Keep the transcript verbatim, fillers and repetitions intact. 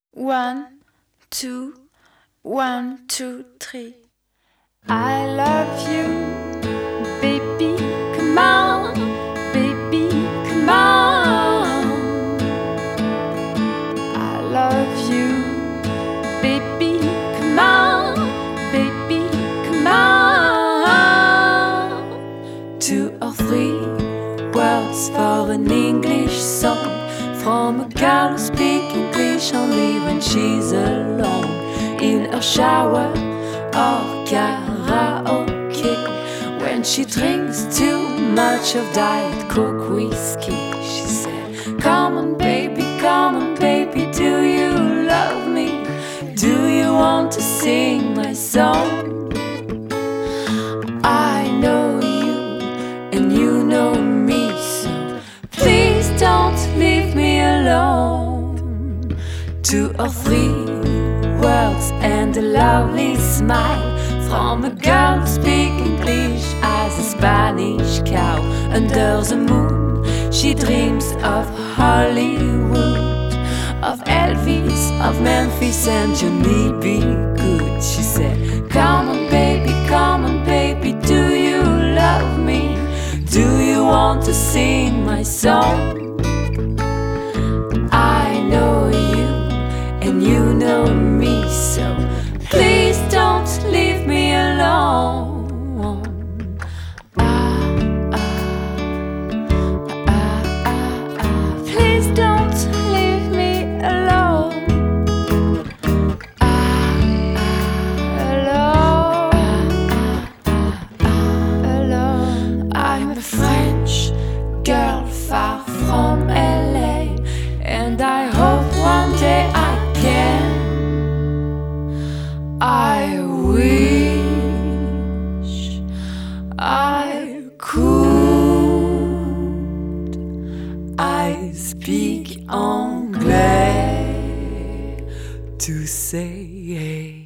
One, two, one, two, three. I love you, baby, come on, baby, come on. I love you, baby, come on, baby, come on. Two or three words for an English song from a girl who speaks English only when she's alone, in her shower or karaoke, when she drinks too much of Diet Coke whiskey. She said, come on baby, come on baby, do you love me? Do you want to sing my song? I know you and you know me, so please don't leave me alone. Two or three words and a lovely smile from a girl who speaks English as a Spanish cow. Under the moon she dreams of Hollywood, of Elvis, of Memphis and Johnny B. Good. She said, come on baby, come on baby, do you love me? Do you want to sing my song? I know you and you know me, so please don't leave me alone. Ah, ah, ah, ah, ah. Please don't leave me alone. Ah, ah, alone. Ah, ah, ah, alone. I'm a French girl far from L A, and I hope one day I can. I wish I could. I speak Anglais to say